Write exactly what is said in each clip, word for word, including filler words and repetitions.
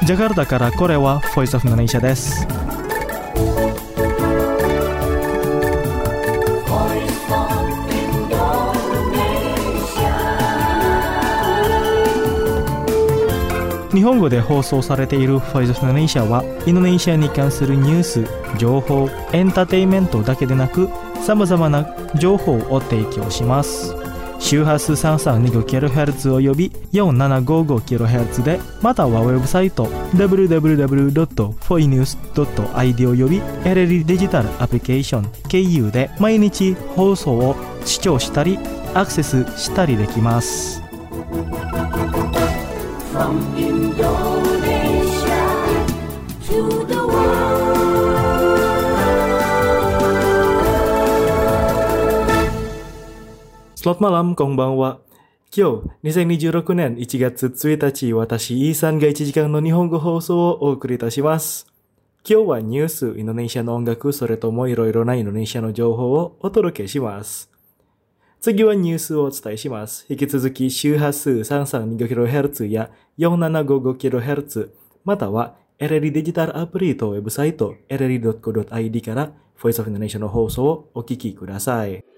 ジャカルタからこれは Voice of Indonesia です。日本語で放送されている Voice of Indonesia はインドネシアに関するニュース、情報、エンターテインメントだけでなくさまざまな情報を提供します。周波数 さんさんにごキロヘルツ および よんななごごキロヘルツ で、またはウェブサイト ダブリューダブリューダブリュードットフォイニュースドットアイディー および エルエル デジタルアプリケーション経由で毎日放送を視聴したりアクセスしたりできます。From Indonesia to the world. Selamat malam, konbanwa. 今日、にせんにじゅうろくねんいちがつついたち、私、イーさんがいちじかんの日本語放送をお送りいたします。今日はニュース、インドネシアの音楽、それともいろいろなインドネシアの情報をお届けします。次はニュースをお伝えします。引き続き周波数 さんさんにごキロヘルツ や よんななごごキロヘルツ、または エルエル デジタルアプリとウェブサイト エルエルドットコードットアイディー から Voice of Indonesia の放送をお聞きください。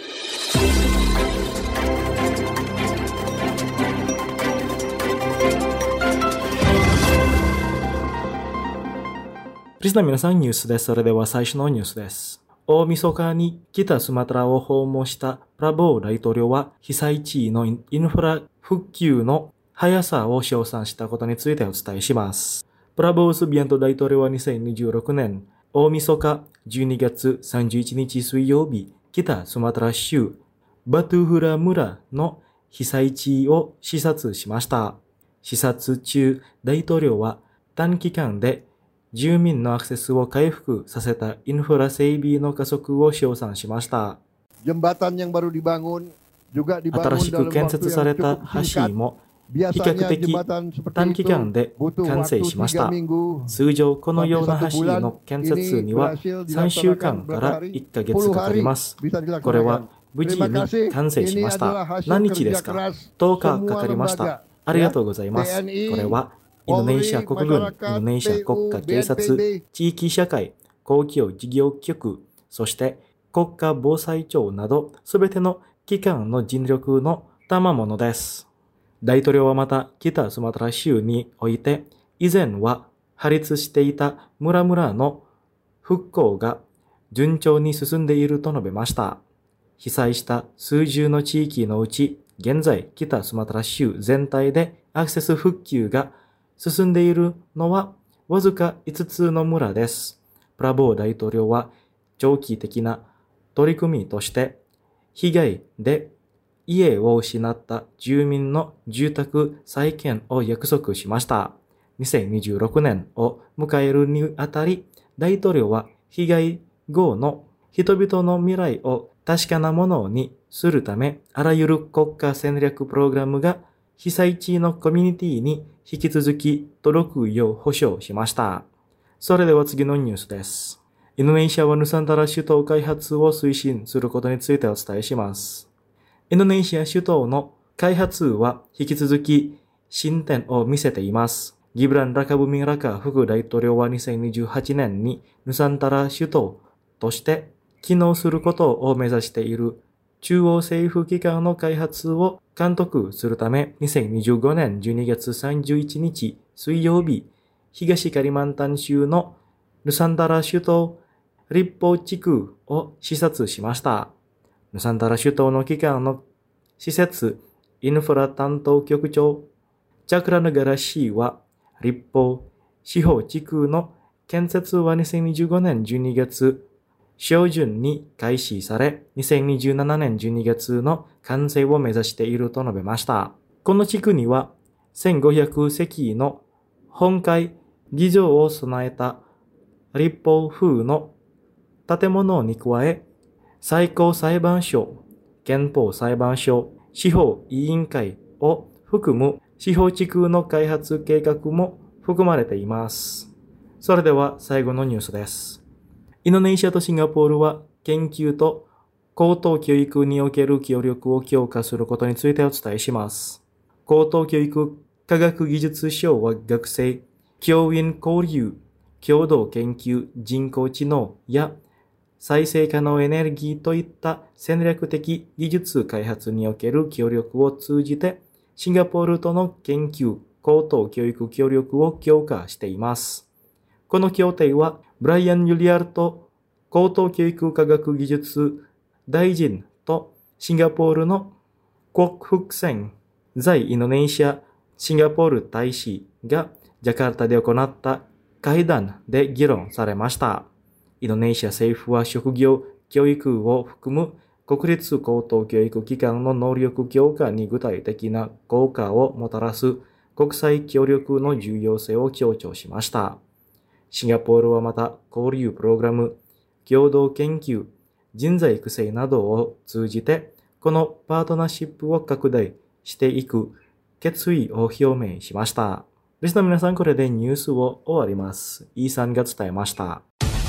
リスナー皆さんニュースです。それでは最初のニュースです。大晦日に北スマトラを訪問したプラボー大統領は被災地のインフラ復旧の速さを称賛したことについてお伝えします。プラボースビアント大統領はにせんにじゅうろくねん大晦日じゅうにがつさんじゅういちにち水曜日、北スマトラ州バトゥフラ村の被災地を視察しました。視察中、大統領は短期間で住民のアクセスを回復させたインフラ整備の加速を称賛しました。新しく建設された橋も比較的短期間で完成しました。通常このような橋の建設にはさんしゅうかんからいっかげつかかります。これは無事に完成しました。何日ですか？とおかかかりました。ありがとうございます。これはインドネシア国軍、インドネシア国家警察、地域社会、公共事業局、そして国家防災庁などすべての機関の尽力の賜物です。大統領はまた北スマトラ州において以前は破裂していた村々の復興が順調に進んでいると述べました。被災した数十の地域のうち現在北スマトラ州全体でアクセス復旧が進んでいるのはわずかいつつの村です。プラボー大統領は長期的な取り組みとして被害で家を失った住民の住宅再建を約束しました。にせんにじゅうろくねんを迎えるにあたり、大統領は被害後の人々の未来を確かなものにするため、あらゆる国家戦略プログラムが被災地のコミュニティに引き続き届くよう保証しました。それでは次のニュースです。インドネシアはヌサンタラ首都開発を推進することについてお伝えします。インドネシア首都の開発は引き続き進展を見せています。ギブラン・ラカブミン・ラカ副大統領はにせんにじゅうはちねんにヌサンタラ首都として機能することを目指している中央政府機関の開発を監督するため、にせんにじゅうごねんじゅうにがつさんじゅういちにち水曜日、東カリマンタン州のヌサンタラ首都立法地区を視察しました。ヌサンタラ首都の機関の施設インフラ担当局長チャクラナガラ氏は、立法司法地区の建設はにせんにじゅうごねんじゅうにがつ初旬に開始され、にせんにじゅうななねんじゅうにがつの完成を目指していると述べました。この地区にはせんごひゃくせきの本会議場を備えた立法風の建物に加え、最高裁判所、憲法裁判所、司法委員会を含む司法地区の開発計画も含まれています。それでは最後のニュースです。インドネシアとシンガポールは研究と高等教育における協力を強化することについてお伝えします。高等教育科学技術省は学生教員交流、共同研究、人工知能や再生可能エネルギーといった戦略的技術開発における協力を通じて、シンガポールとの研究、高等教育協力を強化しています。この協定は、ブライアン・ユリアルト高等教育科学技術大臣とシンガポールのコク・フクセン在インドネシアシンガポール大使がジャカルタで行った会談で議論されました。インドネシア政府は職業教育を含む国立高等教育機関の能力強化に具体的な効果をもたらす国際協力の重要性を強調しました。シンガポールはまた交流プログラム、共同研究、人材育成などを通じてこのパートナーシップを拡大していく決意を表明しました。リスナーの皆さん、これでニュースを終わります。イーさんが伝えました。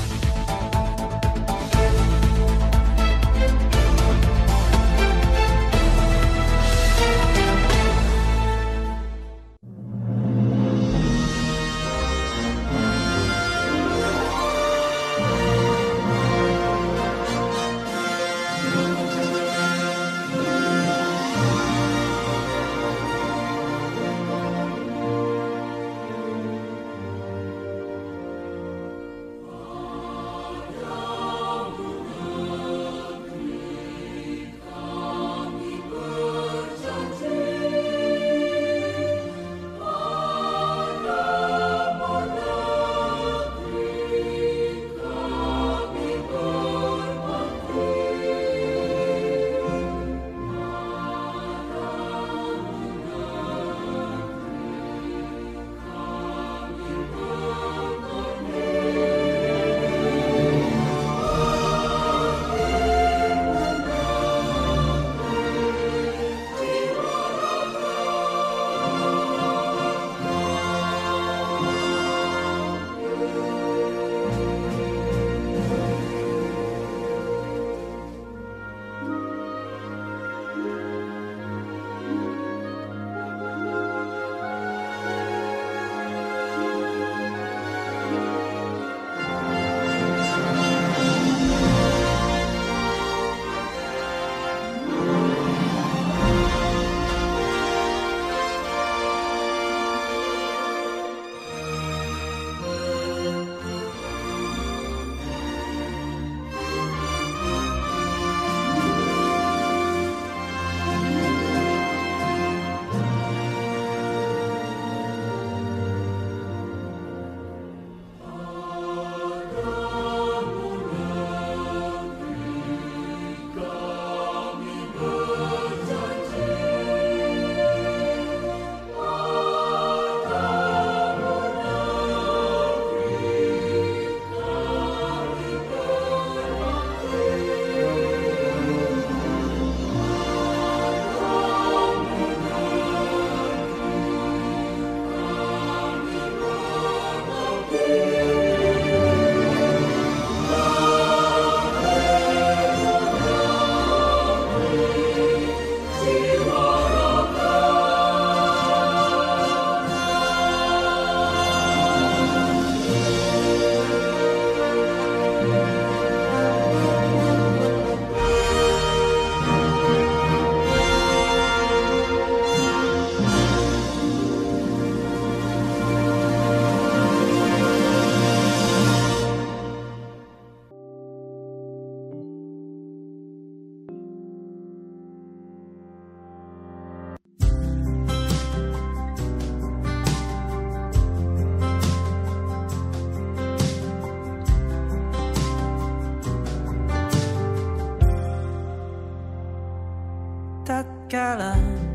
tatkala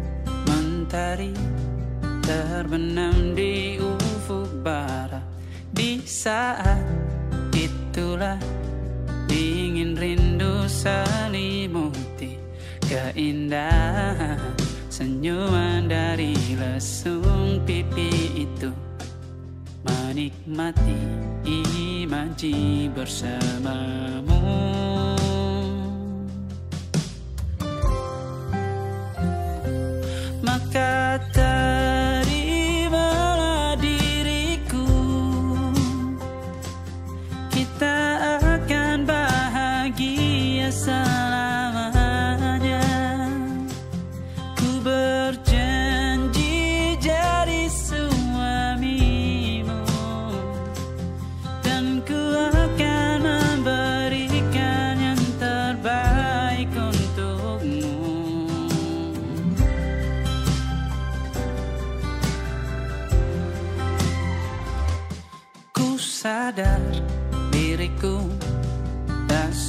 mentari terbenam di ufuk barat. Di saat itulah dingin rindu selimuti keindahan senyuman dari lesung pipi itu. Menikmati imaji bersamamu. Maka terimalah diriku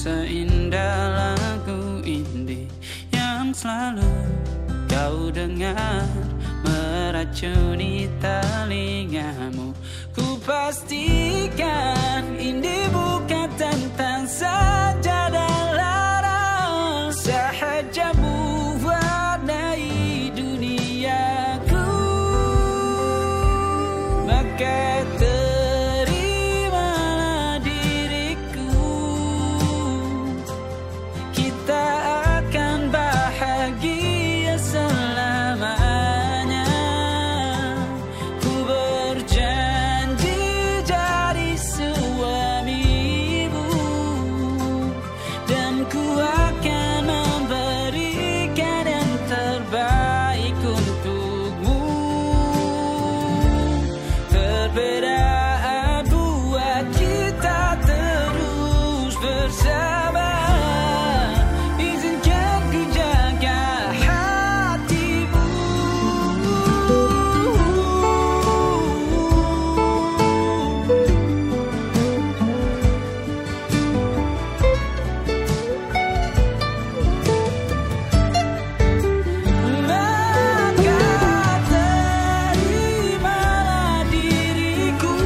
seindah lagu indie yang selalu kau dengar meracuni telingamu. Ku pastikan indie bukan tentang saja dan lara, sahaja mewarnai duniaku. Maka terimalah diriku, kita akan bahagia selamanya. Ku berjanji jadi suamimu, dan ku akan memberikan yang terbaik untukmu. Perbedaan buat kita terus bersama. Izinkan ku jaga hatimu. Maka terimalah diriku,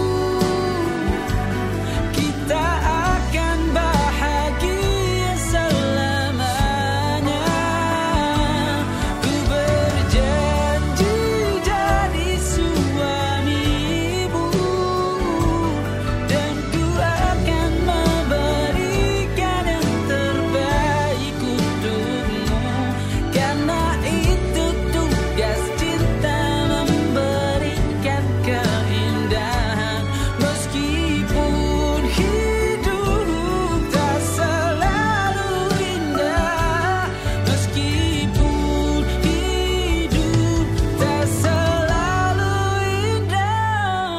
kita akan bahagia selamanya. Ku berjanji jadi suamimu, dan ku akan memberikan yang terbaik untukmu. Karena itu tugas cinta, memberikan keindahan. Meskipun hidup tak selalu indah, meskipun hidup tak selalu indah.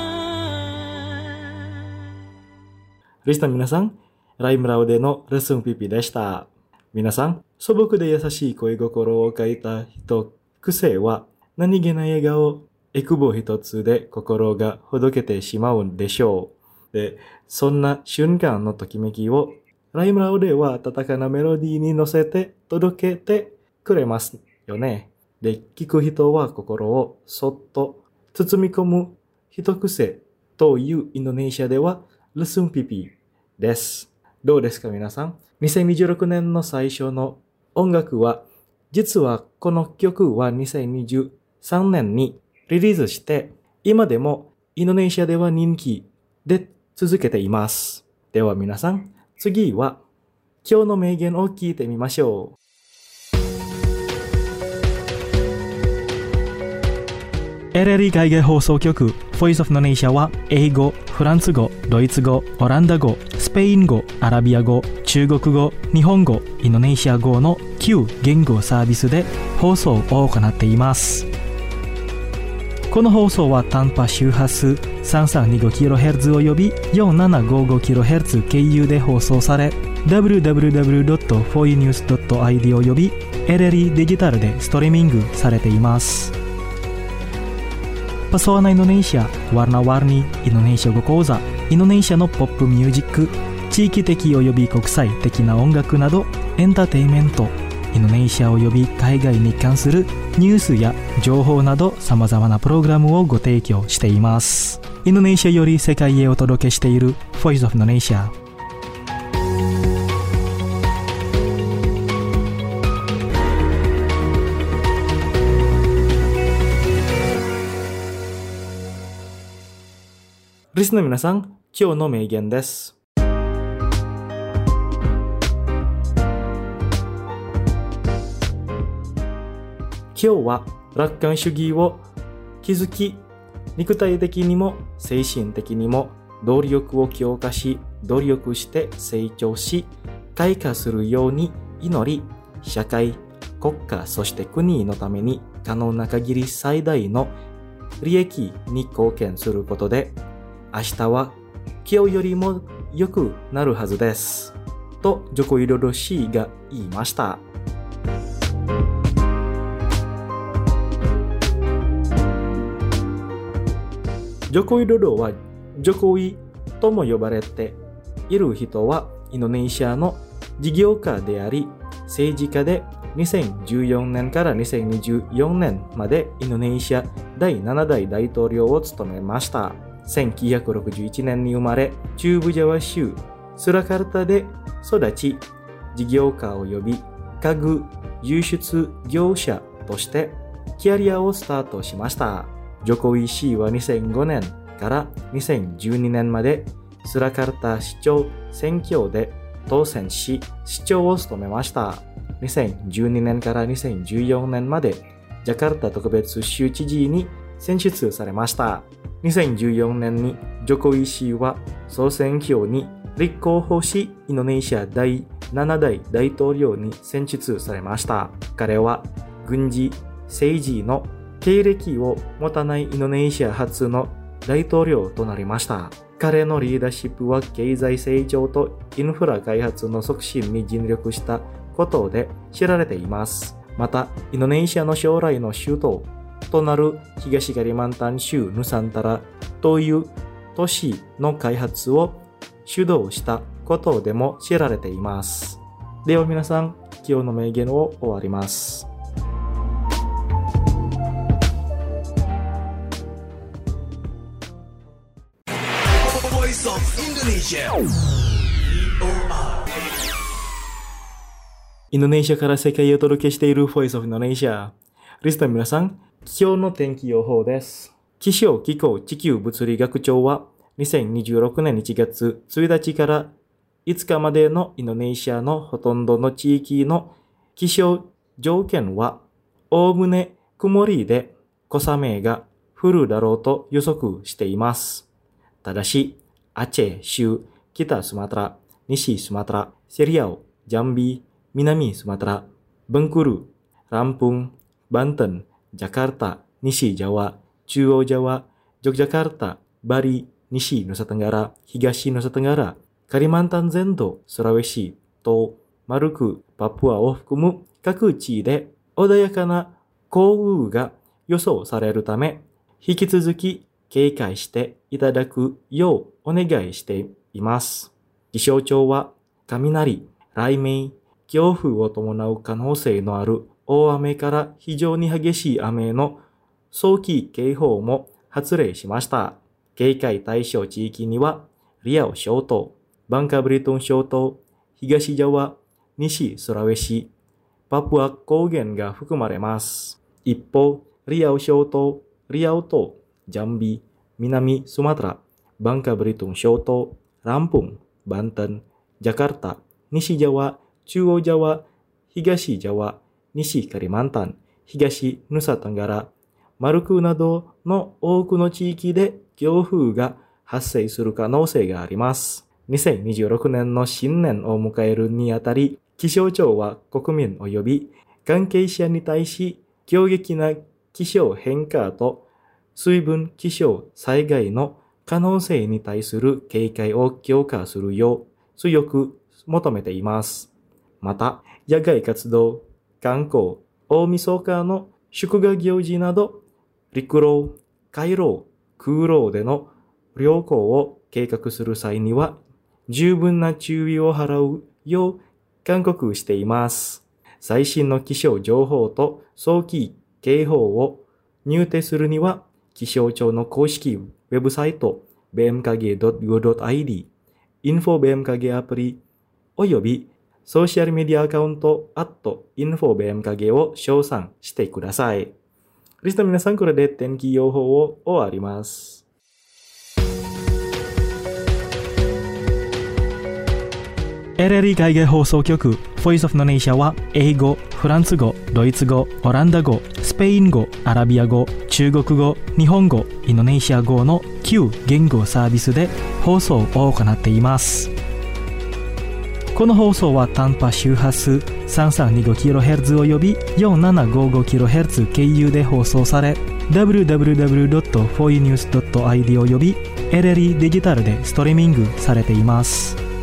リスナーの皆さん、ライムラオでのレッスンピピでした。皆さん、素朴で優しい恋心を書いた一癖は、何気ない笑顔、エクボ一つで心がほどけてしまうんでしょう。で、そんな瞬間のときめきを、ライムラオでは温かなメロディーに乗せて届けてくれますよね。で、聞く人は心をそっと包み込む一癖というインドネシアでは、レッスンピピです。どうですか皆さん。にせんにじゅうろくねんの最初の音楽は、実はこの曲はにせんにじゅうさんねんにリリースして、今でもインドネシアでは人気で続けています。では皆さん、次は今日の名言を聞いてみましょう。エルエルイー 海外放送局 Voice of Indonesia は英語、フランス語、ドイツ語、オランダ語、スペイン語、アラビア語、中国語、日本語、インドネシア語のきゅう言語サービスで放送を行っています。この放送は短波周波数 さんさんにごキロヘルツ および よんななごごキロヘルツ 経由で放送され ダブリューダブリューダブリュードットフォーユーニュースドットアイディー および エルエルイー デジタルでストリーミングされています。Pesona Indonesia, warna-warni Indonesia語講座、インドネシアのポップミュージック、地域的および国際的な音楽など、エンターテインメント、インドネシアおよび海外に関するニュースや情報など様々なプログラムをご提供しています。インドネシアより世界へお届けしている Voice of Indonesia。リスナーの皆さん、今日の名言です。今日は楽観主義を築き、肉体的にも精神的にも努力を強化し、努力して成長し、開花するように祈り、社会、国家、そして国のために可能な限り最大の利益に貢献することで、明日は今日よりも良くなるはずです。とジョコ・ウィドド氏が言いました。ジョコ・ウィドドはジョコイとも呼ばれている人はインドネシアの事業家であり、政治家でにせんじゅうよねんからにせんにじゅうよねんまでインドネシアだいななだい大統領を務めました。せんきゅうひゃくろくじゅういちねんに生まれ、中部ジャワ州スラカルタで育ち、事業家及び家具輸出業者としてキャリアをスタートしました。ジョコウィ氏はにせんごねんからにせんじゅうにねんまでスラカルタ市長選挙で当選し、市長を務めました。にせんじゅうにねんからにせんじゅうよねんまでジャカルタ特別州知事に選出されました。にせんじゅうよねんにジョコウィ氏は総選挙に立候補し、インドネシアだいななだい大統領に選出されました。彼は軍事、政治の経歴を持たないインドネシア初の大統領となりました。彼のリーダーシップは経済成長とインフラ開発の促進に尽力したことで知られています。また、インドネシアの将来の首都となる東カリマンタン州ヌサンタラという都市の開発を主導したことでも知られています。では皆さん、今日の名言を終わります。インドネシアから世界へお届けしている Voice of Indonesia。リスナーの皆さん、今日の天気予報です。気象気候地球物理学庁はにせんにじゅうろくねんいちがつついたちからいつかまでのインドネシアのほとんどの地域の気象条件はおおむね曇りで小雨が降るだろうと予測しています。ただし、アチェ州、北スマトラ、西スマトラ、セリアオ、ジャンビ、南スマトラ、ベンクル、ランプン、バンテン、ジャカルタ、西ジャワ、中央ジャワ、ジョクジャカルタ、バリ、西ヌサテンガラ、東ヌサテンガラ、カリマンタン全土、スラウェシとマルク、パプアを含む各地で穏やかな降雨が予想されるため、引き続き警戒していただくようお願いしています。気象庁は雷、雷鳴、強風を伴う可能性のある大雨から非常に激しい雨の早期警報も発令しました。警戒対象地域にはリアオ諸島、バンカブリトン諸島、東ジャワ、西スラウェシ、パプア高原が含まれます。一方、リアオ諸島、リアオ島、ジャンビ、南スマトラ、バンカブリトン諸島、ランプン、バンテン、ジャカルタ、西ジャワ、中央ジャワ、東ジャワ、西カリマンタン、東ヌサタンガラ、マルクなどの多くの地域で強風が発生する可能性があります。にせんにじゅうろくねんの新年を迎えるにあたり、気象庁は国民及び関係者に対し、急激な気象変化と水分気象災害の可能性に対する警戒を強化するよう強く求めています。また、野外活動、観光、大晦日の祝賀行事など、陸路、海路、空路での旅行を計画する際には、十分な注意を払うよう勧告しています。最新の気象情報と早期警報を入手するには、気象庁の公式ウェブサイト ビーエムケーゲードットゴードットアイディー、インフォ ビーエムケーゲー アプリ、およびソーシャルメディアアカウント アットインフォビーエムケーゲー を称賛してください。リスナーの皆さん、これで天気予報を終わります。エルエルイー 海外放送局 Voice of Indonesia は英語、フランス語、ドイツ語、オランダ語、スペイン語、アラビア語、中国語、日本語、インドネシア語のきゅう言語サービスで放送を行っています。この放送は短波周波数 さんさんにごキロヘルツ および よんななごごキロヘルツ 経由で放送され ダブリューダブリューダブリュードットフォーユーニュースドットアイディー および エルエルイー デジタルでストリーミングされています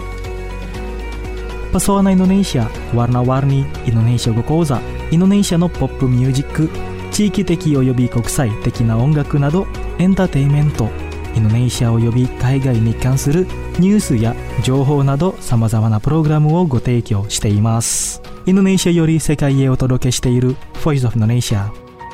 。Pesona Indonesia, warna-warni Indonesia語講座、インドネシアのポップミュージック、地域的および国際的な音楽などエンターテインメント、 インドネシアおよび海外に関するニュースや情報など様々なプログラムをご提供しています。インドネシアより世界へお届けしている Voice of Indonesia。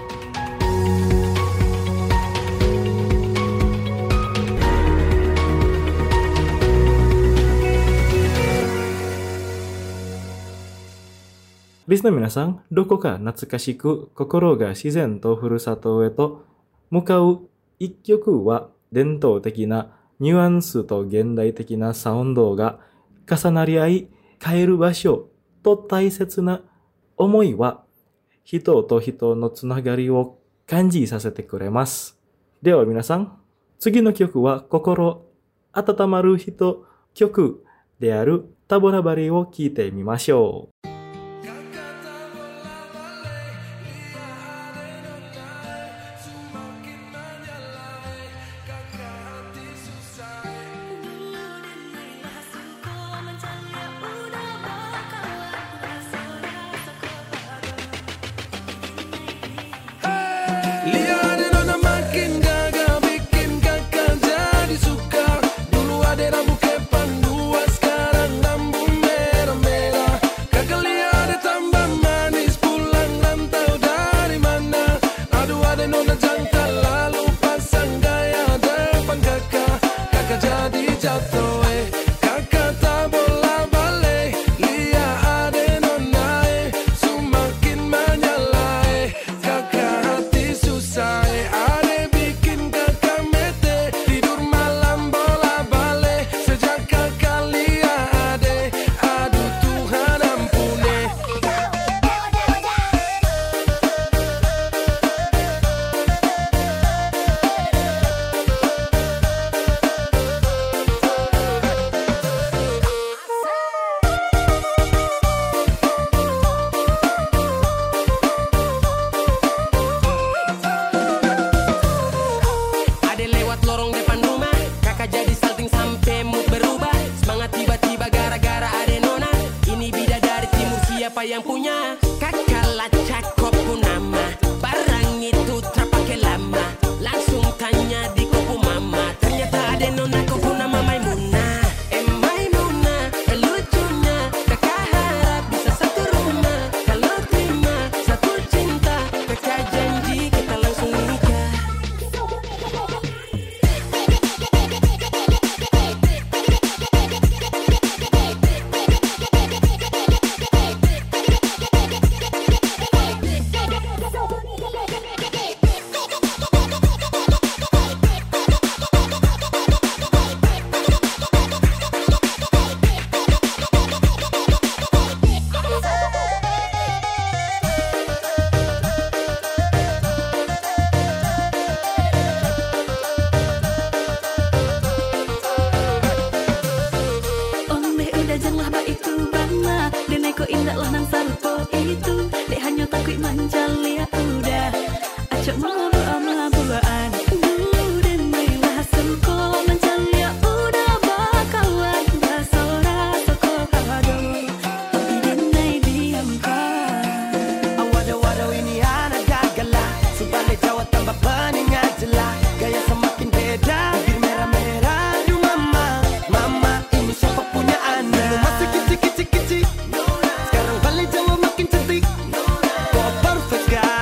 リスナーの皆さん、どこか懐かしく心が自然とふるさとへと向かう一曲は伝統的なニュアンスと現代的なサウンドが重なり合い、帰る場所と大切な思いは人と人のつながりを感じさせてくれます。では皆さん、次の曲は心温まる人曲であるタボラバリを聴いてみましょう。 Yang punya kakak lacak kopu nama barang itu terpakai lama, langsung tanya di kopu mama, ternyata ada nona kopu nama Maimunah. Eh Maimunah, eh lucunya kakak harap bisa satu rumah, kalau terima satu cinta, kakak janji kita langsung nikah. Sekarang balik Jawa makin cantik, kok perfect kan?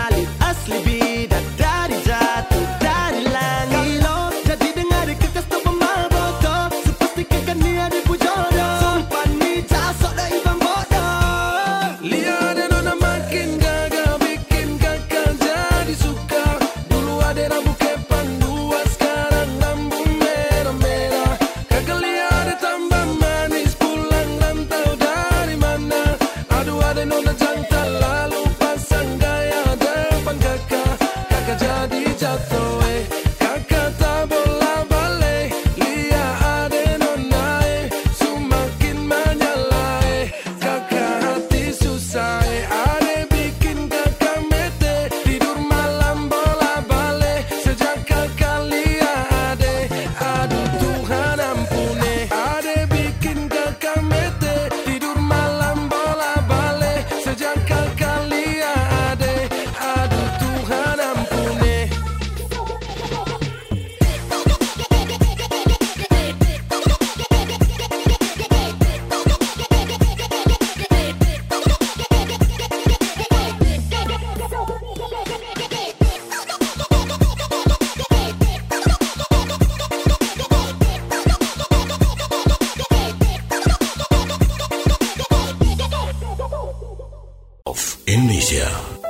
of Indonesia.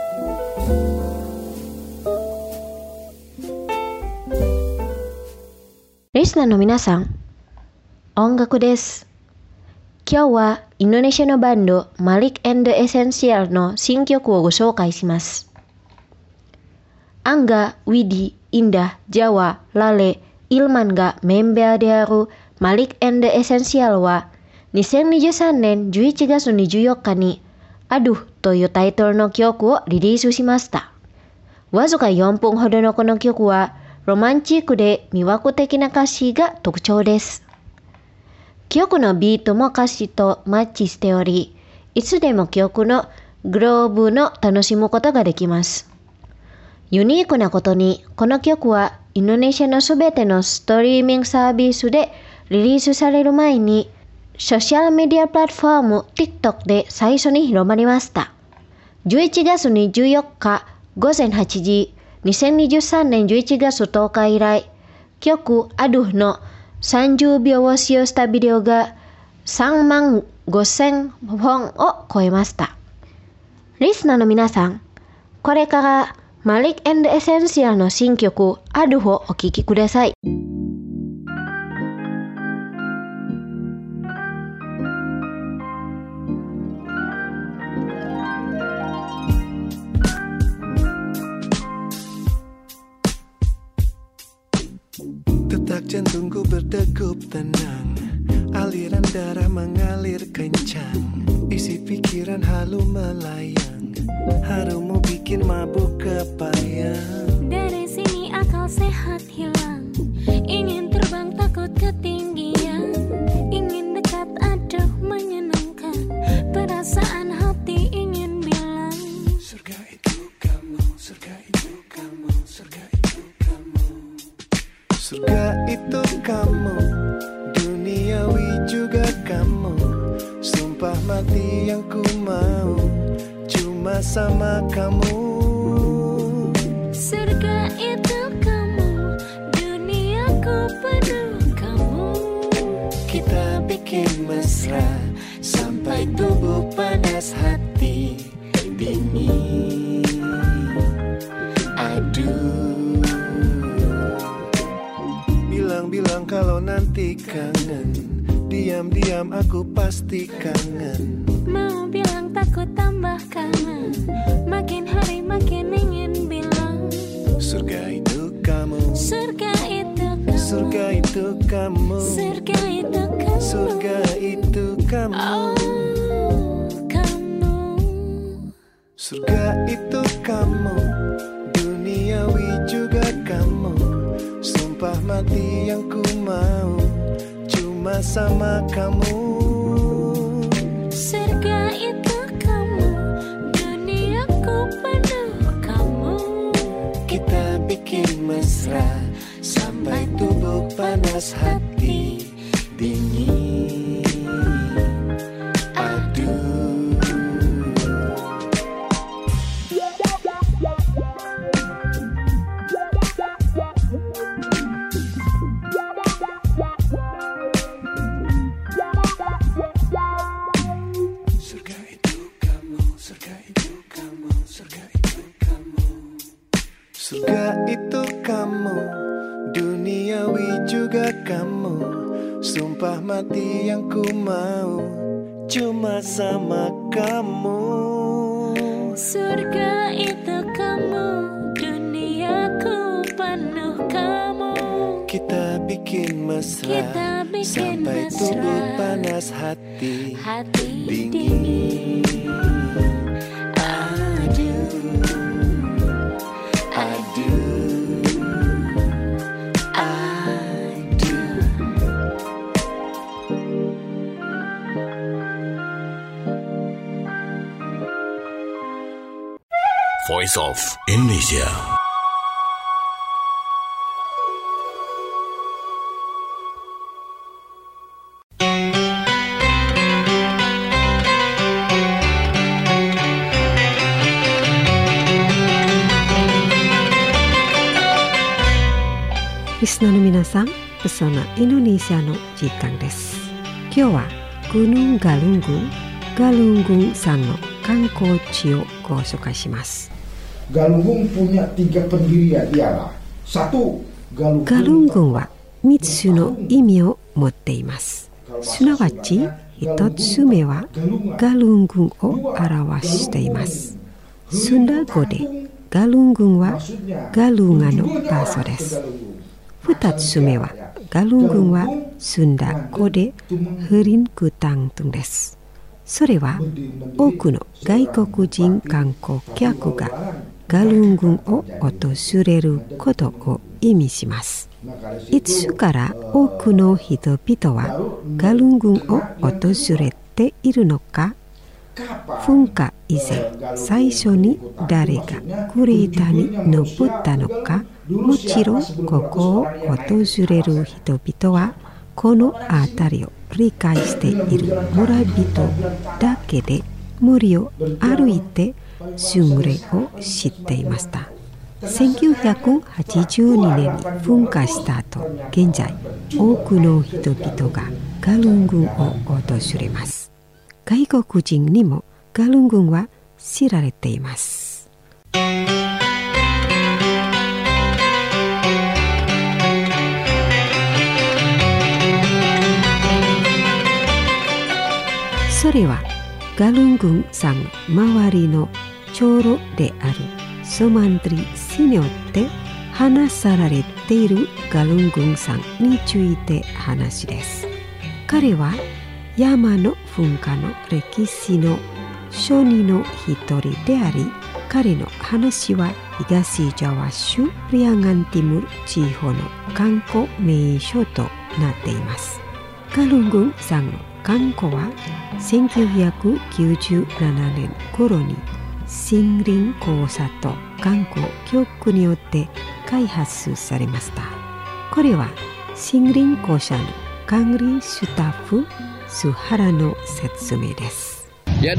Listener no minasan, ongaku desu. Kyou wa Indonesia no bando Malik and the Essential no shinkyoku o goshoukai shimasu. Angga, Widi, Indah, Jawa, Lale, Ilman ga member de aru Malik and the Essential waにせんにじゅうさんねんじゅういちがつにじゅうよっかにアドゥというタイトルの曲をリリースしました。わずかよんぷんほどのこの曲はロマンチックで魅惑的な歌詞が特徴です。曲のビートも歌詞とマッチしており、いつでも曲のグローブの楽しむことができます。ユニークなことに、この曲はインドネシアのすべてのストリーミングサービスでリリースされる前に、ソーシャルメディアプラットフォーム TikTok で最初に広まりました。じゅういちがつにじゅうよっかごぜんはちじ、にせんにじゅうさんねんじゅういちがつとおか以来、曲アドゥのさんじゅうびょうを使用したビデオがさんまんごせんほんを超えました。リスナーの皆さん、これからマリック&エッセンシャルの新曲アドゥをお聴きください。 Detak jantungku berdegup tenang, aliran darah mengalir kencang, isi pikiran halu melayang, harummu bikin mabuk kepayang. Dari sini akal sehat hilang, ingin terbang takut ketinggian, ingin dekat aduh menyenangkan, perasaan hati ingin bilang, surga itu kamu, surga itu kamu, surga itu kamu. Surga itu kamu, duniawi juga kamu, sumpah mati yang ku mau, cuma sama kamu. Surga itu kamu, duniaku penuh kamu. Kita bikin mesra, sampai tubuh panas hati dingin. Aduh, bilang kalau nanti kangen, diam-diam aku pasti kangen. Mau bilang takut tambah kangen, makin hari makin ingin bilang, surga itu kamu, surga itu kamu, surga itu kamu, surga itu kamu, surga itu kamu. Oh, kamu. Surga itu kamu, duniawi juga kamu, sumpah mati yang ku mau, cuma sama kamu. Surga itu kamu, duniaku penuh kamu. Kita bikin mesra, sampai tubuh panas hati dingin. Aduh, surga itu kamu, duniawi juga kamu, sumpah mati yang ku mau, cuma sama kamu. Surga itu kamu, duniaku penuh kamu. Kita bikin mesra, Kita bikin sampai mesra, tubuh panas hati, hati dingin. dingin. Voice of Indonesia. Listenerの皆さん、Pesona Indonesiaの時間です。今日は Gunung Galunggung Galunggung Sanの観光地をご紹介します。 Galunggung punya tiga pendirian, ialah satu Galunggungはみっつの意味を持っています。すなわち一つ目はガルングンを表しています。スンダ語でガルングンはガルンガの場所です。二つ目はガルングンはスンダ語でフリンクタントンです。それは多くの外国人観光客がガルングンを訪れることを意味します。いつから多くの人々はガルングンを訪れているのか。噴火以前、最初に誰がクレーターに登ったのか。もちろんここを訪れる人々はこの辺りを理解している村人だけで森を歩いて巡礼を知っていました。せんきゅうひゃくはちじゅうにねんに噴火した後、現在多くの人々がガルングンを訪れます。外国人にもガルングンは知られています。それはガルングン山の周りの長老であるソマントリ氏によって話されているガルングン山について話です。彼は山の噴火の歴史の初二の一人であり、彼の話は東ジャワ州リアガンティムル地方の観光名所となっています。ガルングン山の観光はせんきゅうひゃくきゅうじゅうななねん頃に森林公社と観光局によって開発されました。これは森林公社の管理スタッフスハラの説明です。ガ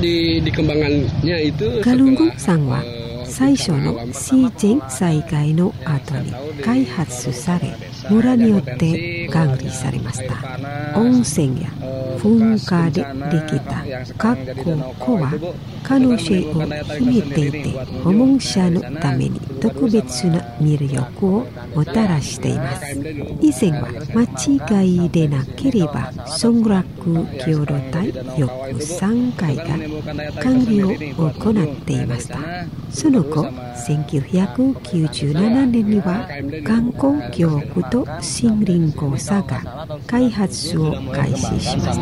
ルングン山は最初の自然災害の後に開発され、村によって管理されました。温泉や噴火でできた学校は可能性を秘めていて、訪問者のために特別な魅力をもたらしています。以前は間違いでなければ村落協同体約さんかいが管理を行っていました。その後、せんきゅうひゃくきゅうじゅうななねんには観光局と森林公社が開発を開始しました。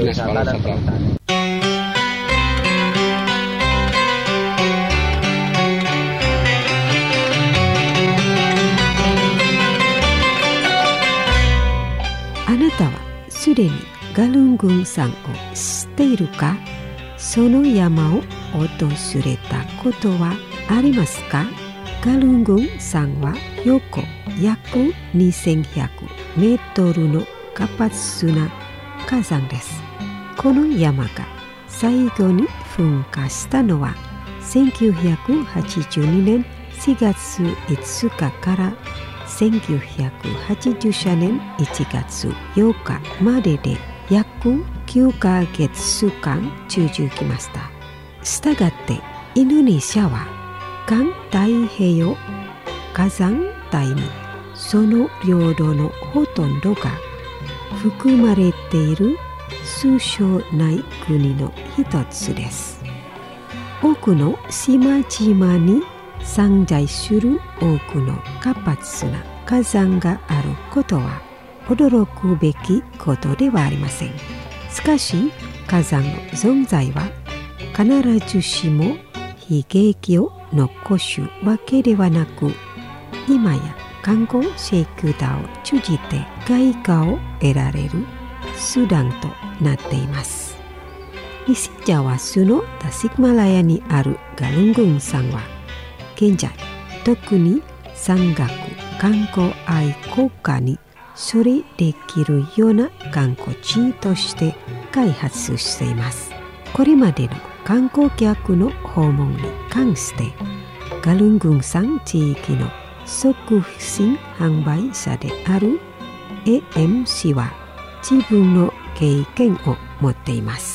あなたはすでにガルングン山を知っているか？その山を訪れたことはありますか？ガルングン山は標高約にせんひゃくメートルの活発な火山です。この山が最後に噴火したのはせんきゅうひゃくはちじゅうにねんしがついつかからせんきゅうひゃくはちじゅうねんいちがつようかまでで約きゅうかげつかん続きました。したがってインドネシアは環太平洋火山帯にその領土のほとんどが含まれている数少ない国の一つです。多くの島々に散在する多くの活発な火山があることは驚くべきことではありません。しかし火山の存在は必ずしも悲劇を残すわけではなく、今や観光セクターを通じて外貨を得られる手段となっています。西ジャワ州のタシクマラヤにあるガルングン山は現在特に山岳観光愛好家にそれできるような観光地として開発しています。これまでの観光客の訪問に関してガルングン山地域の食品販売者である エーエムシー は自分の経験を持っています。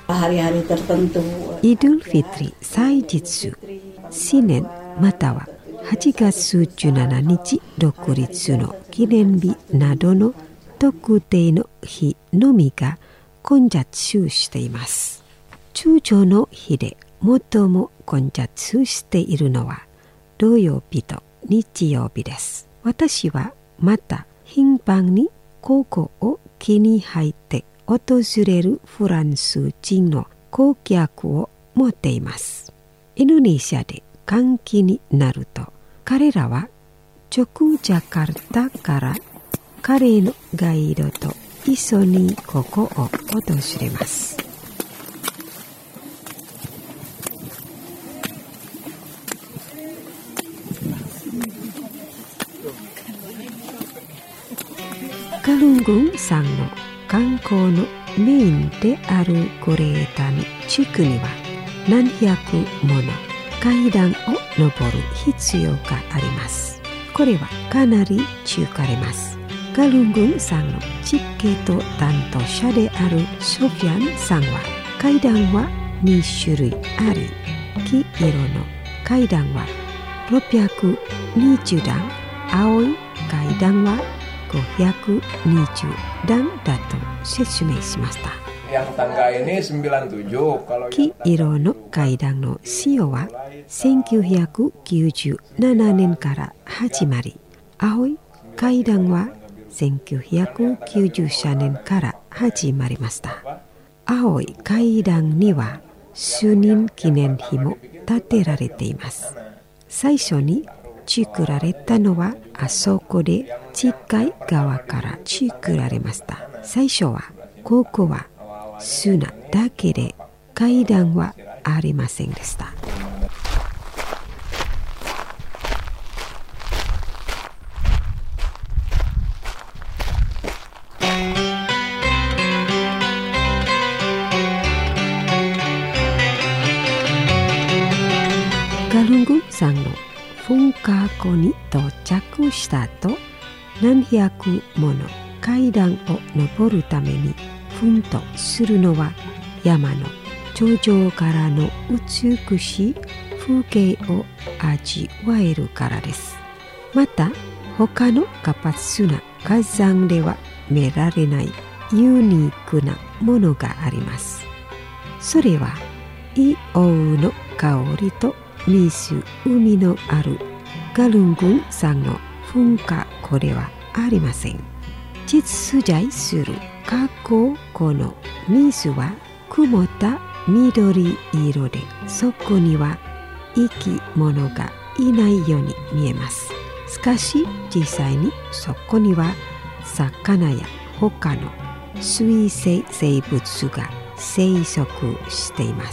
hari-hari tertentu. Idul Fitri Saijitsu, Shinen またははちがつじゅうしちにち独立の記念日などの特定の日のみが混雑しています。通常の日で最も混雑しているのは土曜日と日曜日です。私はまた頻繁にここを気に入って訪れるフランス人の顧客を持っています。インドネシアで換気になると彼らは直ジャカルタから彼のガイドと一緒にここを訪れます。ガルングン山の観光のメインであるゴレータニ地区には何百もの階段を登る必要があります。これはかなり疲れます。ガルングン山のチケット担当者であるソフィアンさんは階段はに種類あり、黄色の階段はろっぴゃくにじゅうだん、青い階段はごひゃくにじゅうだんだと説明しました。黄色の階段の使用はせんきゅうひゃくきゅうじゅうななねんから始まり、青い階段はせんきゅうひゃくきゅうじゅうさんねんから始まりました。青い階段には数人記念碑も建てられています。最初に作られたのはあそこで近い川から作られました。最初はここは砂だけで階段はありませんでした。ガルングン山の噴火口に到着した後、何百もの階段を登るために奮闘するのは山の頂上からの美しい風景を味わえるからです。また他の活発な火山では見られないユニークなものがあります。それは硫黄の香りと水、海のあるガルングン山の噴火口ではありません。実在する火口湖の水は曇った緑色で、そこには生き物がいないように見えます。しかし実際にそこには魚や他の水生生物が生息しています。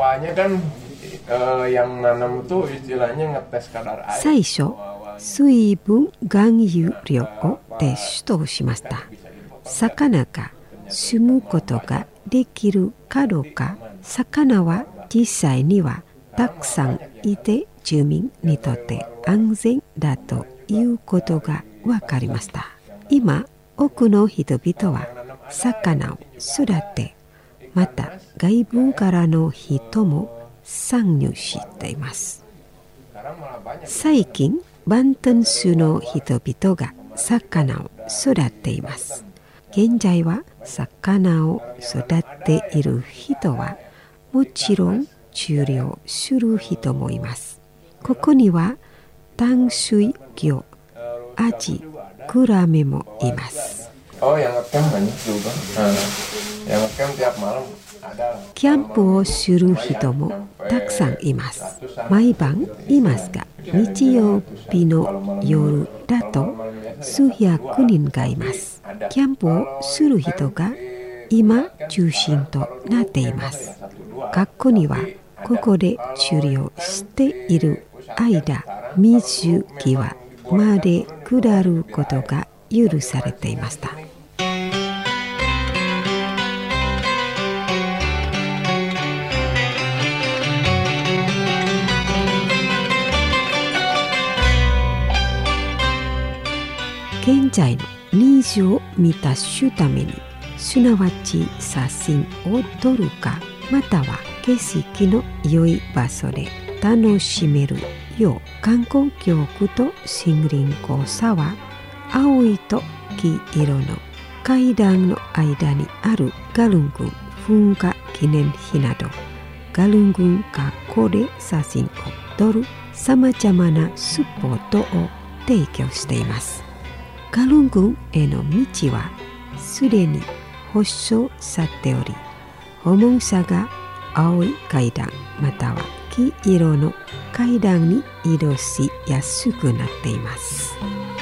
最初、水分含有量をテストしました。魚が住むことができるかどうか、魚は実際にはたくさんいて住民にとって安全だということが分かりました。今、多くの人々は魚を育て、また外部からの人も参入しています。最近、バンタンスの人々が魚を育ています。現在は魚を育てている人はもちろん狩猟する人もいます。ここには淡水魚、アジ、クラメもいます。キャンプをする人もたくさんいます。毎晩いますが、日曜日の夜だと数百人がいます。キャンプをする人が今中心となっています。学校にはここで狩猟している間、水際まで下ることが許されていました。現在のニーズを満たすためにすなわち写真を撮るか、または景色の良い場所で楽しめるよう、観光局と森林公社は青いと黄色の階段の間にあるガルン郡噴火記念碑など、ガルン郡学校で写真を撮るさまざまなスポットを提供しています。ガルン郡への道はすでに舗装されており、訪問者が青い階段または黄色の階段に移動しやすくなっています。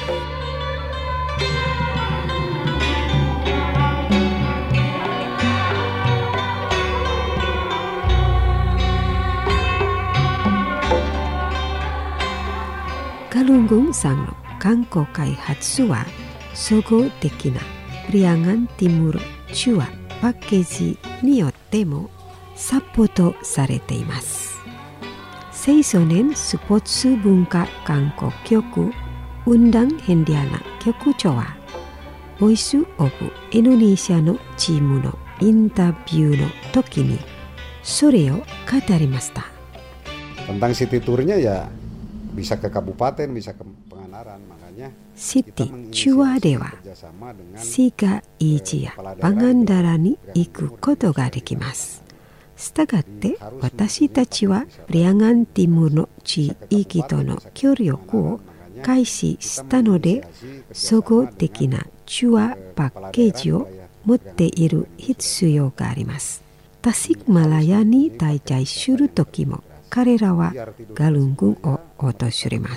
ガルン郡さんの観光開発は総合的なプリアンガンティムルチュアパッケージによってもサポートされています。青少年スポーツ文化観光局ウンダンヘンディアナ局長はボイスオブインドネシアのチームのインタビューの時にそれを語りました。 Tentang city tour-nya ya bisa ke kabupaten, bisa ke Pangandaran, makanya シティチュアでは市街地やパガンダラに行くことができます。したがって私たちはプリアンガンティムの地域との協力を開始したので、総合的なチュアパッケージを持っている必要があります。タシクマラヤに滞在するときも彼らはガルン郡を訪れます。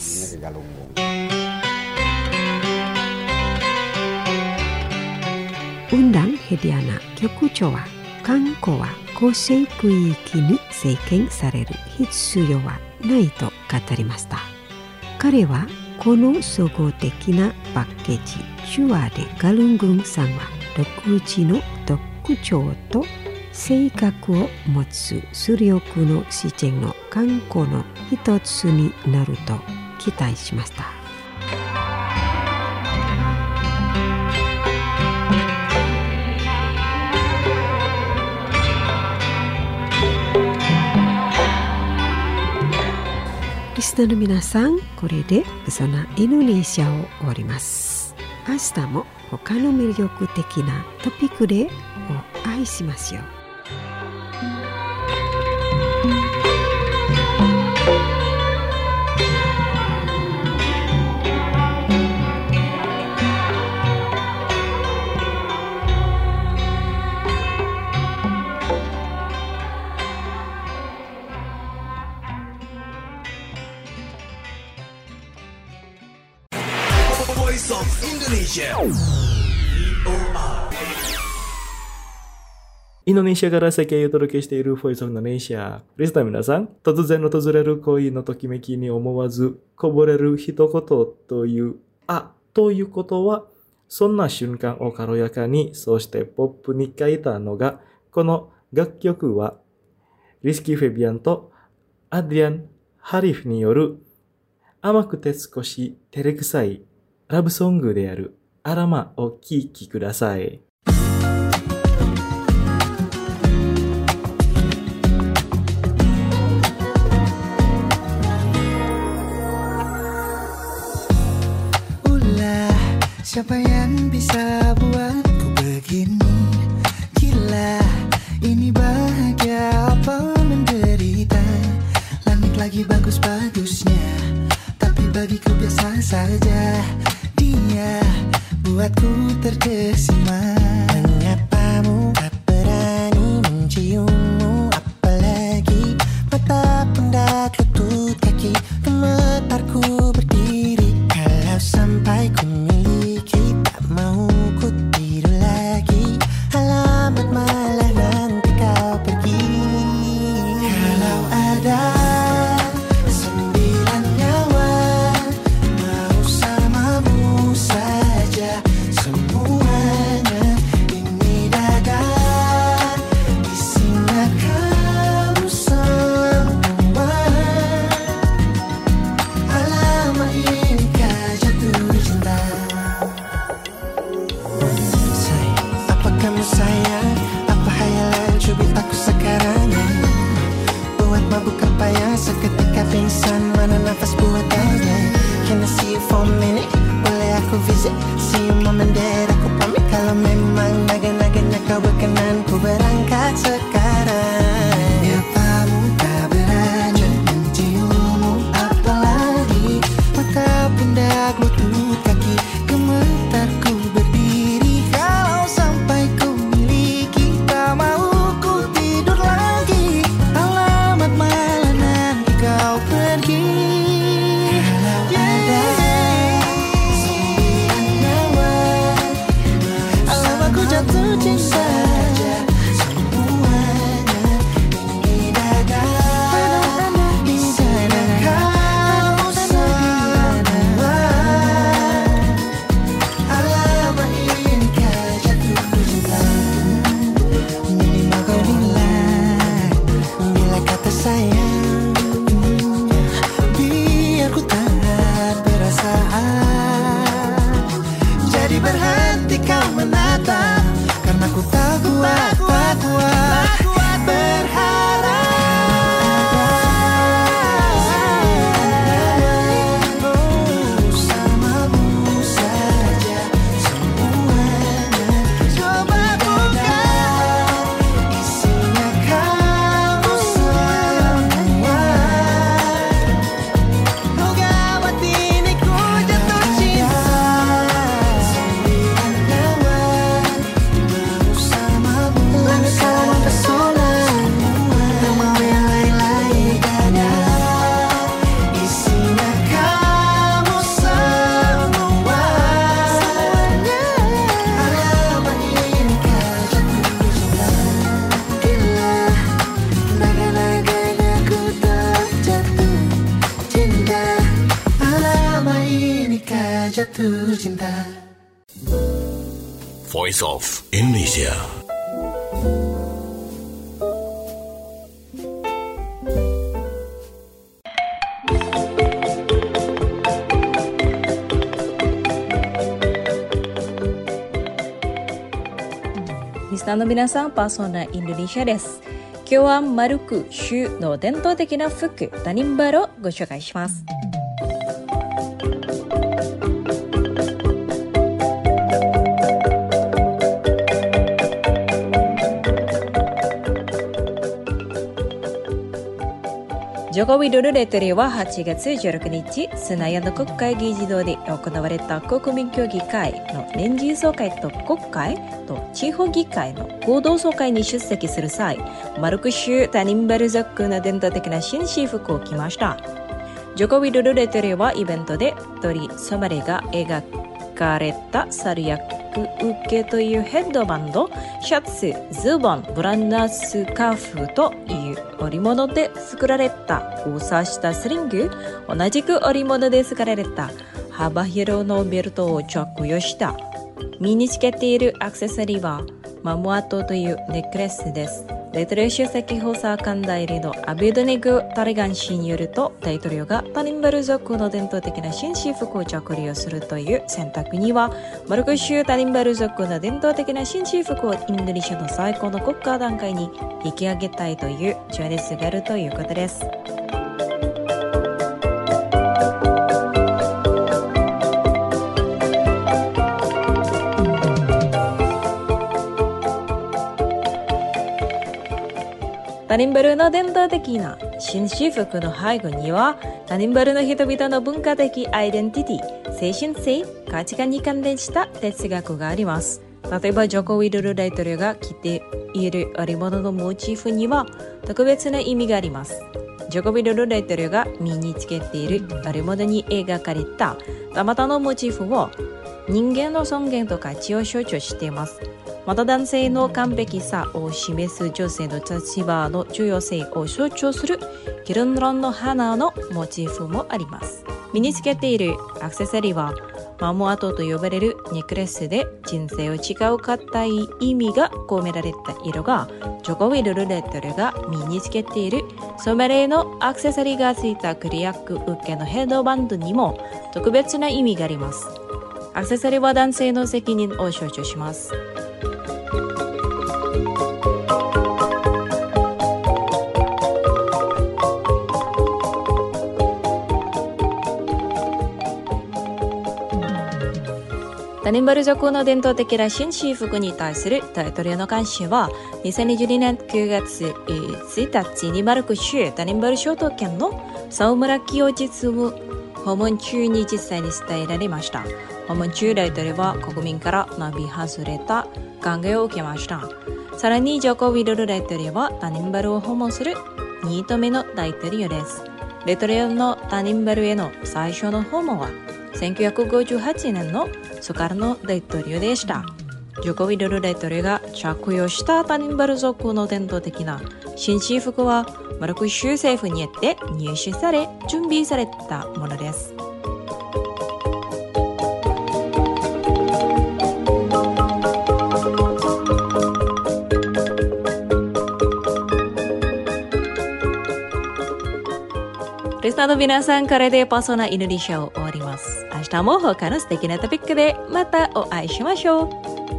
ウンダンヘディアナ局長は、観光は構成区域に制限される必要はないと語りました。彼はこの総合的なパッケージチュアでガルン郡さんは独自の特徴と性格を持つ主力の自然の観光の一つになると期待しました。リスナーの皆さん、これでそんなインドネシアを終わります。明日も他の魅力的なトピックでお会いしましょう。 Voice of Indonesia。 インドネシアから世界へお届けしているボイスオブインドネシア。リスナーの皆さん、突然訪れる恋のときめきに思わずこぼれる一言というあということは、そんな瞬間を軽やかに、そしてポップに書いたのが、この楽曲はリスキー・フェビアンとアディアン・ハリフによる甘くて少し照れくさいラブソングであるアラマを聴きください。 Siapa yang bisa buatku begini? Gila, ini bahagia apa menderita? Langit lagi bagus-bagusnya, tapi bagiku biasa saja. Dia buatku terkesima. Menyapamu tak berani menciummu, apalagi mata pundak lutut kaki gemetarku berdiri. Kalau sampai ku miliki, tak mau ku tidur lagi. Alamat malah nanti kau pergi. Kalau ada sembilan nyawa mau samamu saja, semuanya bukan payah, seketika pingsan, mana nafas buatannya. Can I see you for a minute? Boleh aku visit? See you mom and dad, aku pamit. Kalau memang naga-naganya kau berkenan, ku berangkat sekarang. Apa muka berani menciummu, apalagi mata pundak lutut kaki, gemetar ku berdiri. Kalau sampai ku miliki, tak mau ku tidur lagi. Alamat malah nanti kau pergi. Jatuh cinta semuanya ini dadah di sana kau semua. Alamat ini kau jatuh cinta. Minimal kau bilang bila kata sayang, biar ku tahan perasaan. Jadi berhenti kau menatap, karena ku tak kuat, tak kuat berharap. Bersamamu saja semuanya. Coba buka, isinya kamu semua. Oh gawat ini ku jatuh cinta. Bersama pesona, tak mau yang lain-lain ada. Isinya kamu semua. Alamat ini kau jatuh cinta. Bila naga-naganya ku tak jatuh cinta. Alamat ini kau jatuh cinta. Voice of Indonesia. リスナーの皆さん、パーソナインドネシアです。今日はマルク州の伝統的な服、タニンバルをご紹介します。ジョコウィドルレトリははちがつじゅうろくにち、スナヤの国会議事堂で行われた国民協議会の年次総会と国会と地方議会の合同総会に出席する際、マルク州タニンバル族の伝統的な紳士服を着ました。ジョコウィドルレトリはイベントで鳥ソマレが描かれた猿役受けというヘッドバンド、シャツ、ズボン、ブランダースカーフという織物で作られた交差したスリング、同じく織物で作られた幅広のベルトを着用した。身につけているアクセサリーはマムアトというネックレスです。大統領首席補佐官代理のアビドネグ・タリガン氏によると、大統領がタニンバル族の伝統的な紳士服を着用するという選択には、マルク州タニンバル族の伝統的な紳士服をインドネシアの最高の国家段階に引き上げたいという情熱があるということです。タニンバルの伝統的な紳士服の背後には、タニンバルの人々の文化的アイデンティティ、精神性、価値観に関連した哲学があります。例えば、ジョコウィドル大統領が着ている織物のモチーフには特別な意味があります。ジョコウィドル大統領が身につけている織物に描かれたたまたのモチーフを人間の尊厳と価値を象徴しています。また男性の完璧さを示す女性の立場の重要性を象徴するギルンロンの花のモチーフもあります。身につけているアクセサリーはマモアトと呼ばれるネックレスで、人生を違う固い意味が込められた色がジョコウィドルレッドルが身につけているソメレーのアクセサリーがついたクリアック受けのヘッドバンドにも特別な意味があります。アクセサリーは男性の責任を象徴します。 他人原属の伝統的な紳士服に対する大統領の監視はにせんにじゅうにねんくがつついたちにマルク州他人原小島県の沢村清地住む訪問中に実際に伝えられました。訪問中大統領は国民から並外れた歓迎を受けました。さらにジョコ・ウィドル大統領は他人原を訪問するにどめの大統領です。大統領の他人原への最初の訪問はせんきゅうひゃくごじゅうはちねんのスカルノ大統領でした。ジョコ・ウィドル大統領が着用した他人原属の伝統的な紳士服はマルク州政府によって入手され準備されたものです。リスナーの皆さん、これでパーソナインドネシアを終わります。明日も他の素敵なトピックでまたお会いしましょう。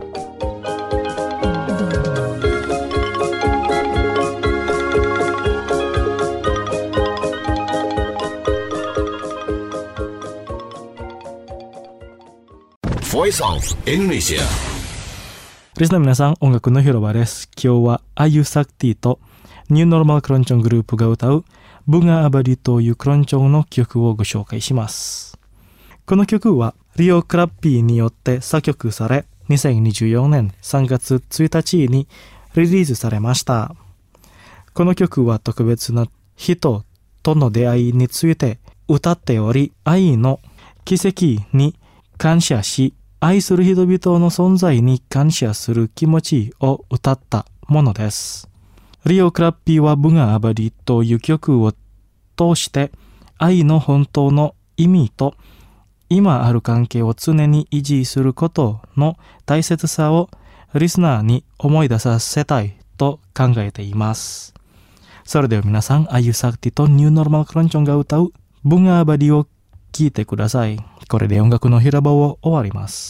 Voice of Indonesia。 リスナーの皆さん、音楽の広場です。今日はアユサクティとニューノーマルクロンチョングループが歌うbunga abadiというクロンチョンの曲をご紹介します。この曲はリオ・クラッピーによって作曲され、にせんにじゅうよねんさんがつついたちにリリースされました。この曲は特別な人との出会いについて歌っており、愛の奇跡に感謝し、愛する人々の存在に感謝する気持ちを歌ったものです。リオ・クラッピーはbunga abadiという曲を通して愛の本当の意味と今ある関係を常に維持することの大切さをリスナーに思い出させたいと考えています。それでは皆さん、アユサクティとニューノーマルクロンチョンが歌うbunga abadiを聴いてください。これで音楽の広場を終わります。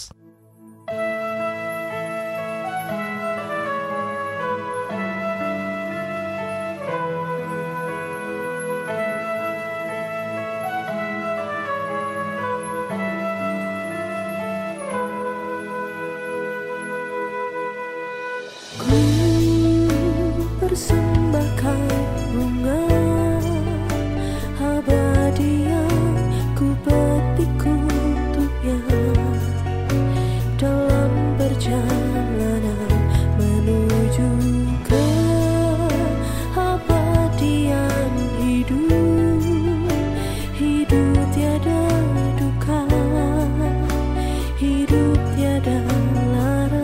Persembahkan bunga abadi yang ku petik untuknya dalam perjalanan menuju ke abadian hidup. Hidup tiada duka, hidup tiada lara.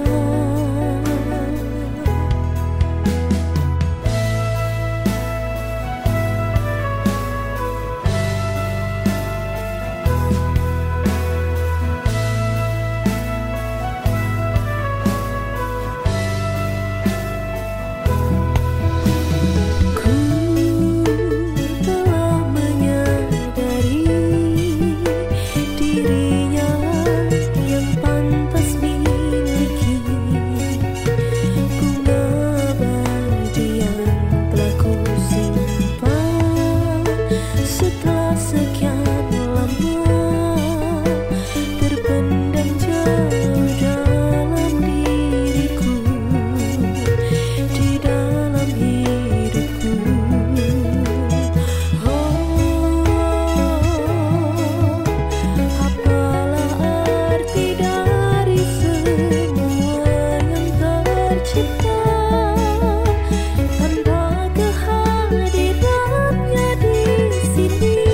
Tanpa kehadirannya di sini.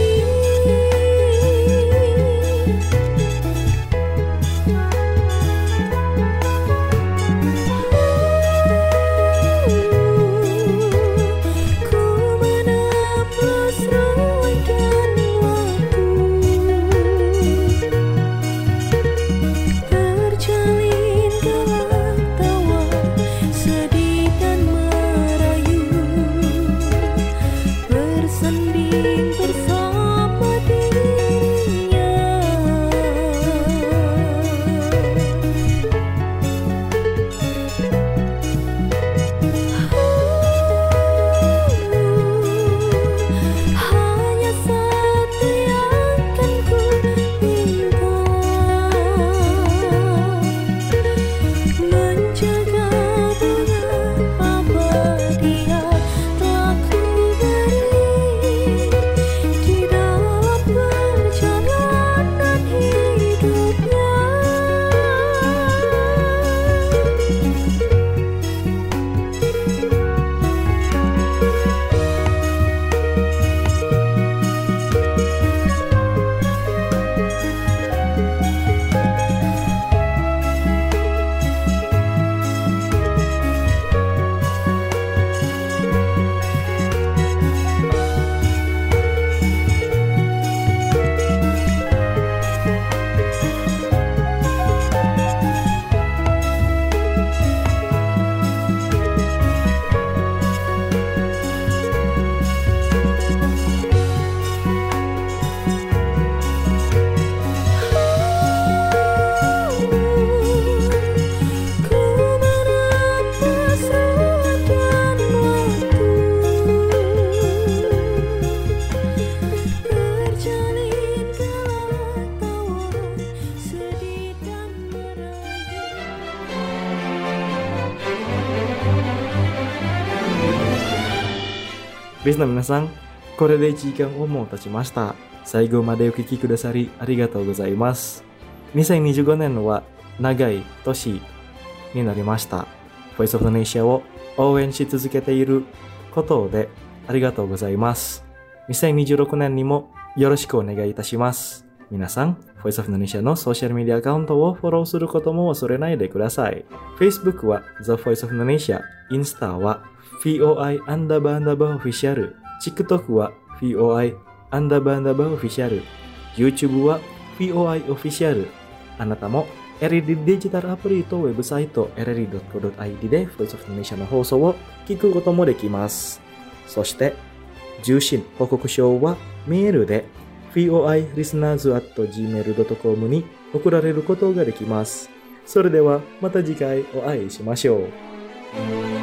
フェスの皆さん、これでいちじかんをもう経ちました。最後までお聞きくださりありがとうございます。にせんにじゅうごねんは長い年になりました。Voice of Indonesia を応援し続けていることでありがとうございます。にせんにじゅうろくねんにもよろしくお願いいたします。皆さん、Voice of Indonesia のソーシャルメディアアカウントをフォローすることも忘れないでください。Facebook は The Voice of Indonesia、インスタは ブイオーアイ アンダーバーアンダーバーオフィシャル、TikTok は ブイオーアイ アンダーバーアンダーバーオフィシャル、YouTube は ブイオーアイ オフィシャル。あなたも エルイーディー デジタルアプリとウェブサイト エルイーディードットコドットアイディー で Voice of Indonesia の放送を聞くこともできます。そして、受信報告書はメールで ブイオーアイ リスナーズ アット ジーメール ドットコム に送られることができます。それではまた次回お会いしましょう。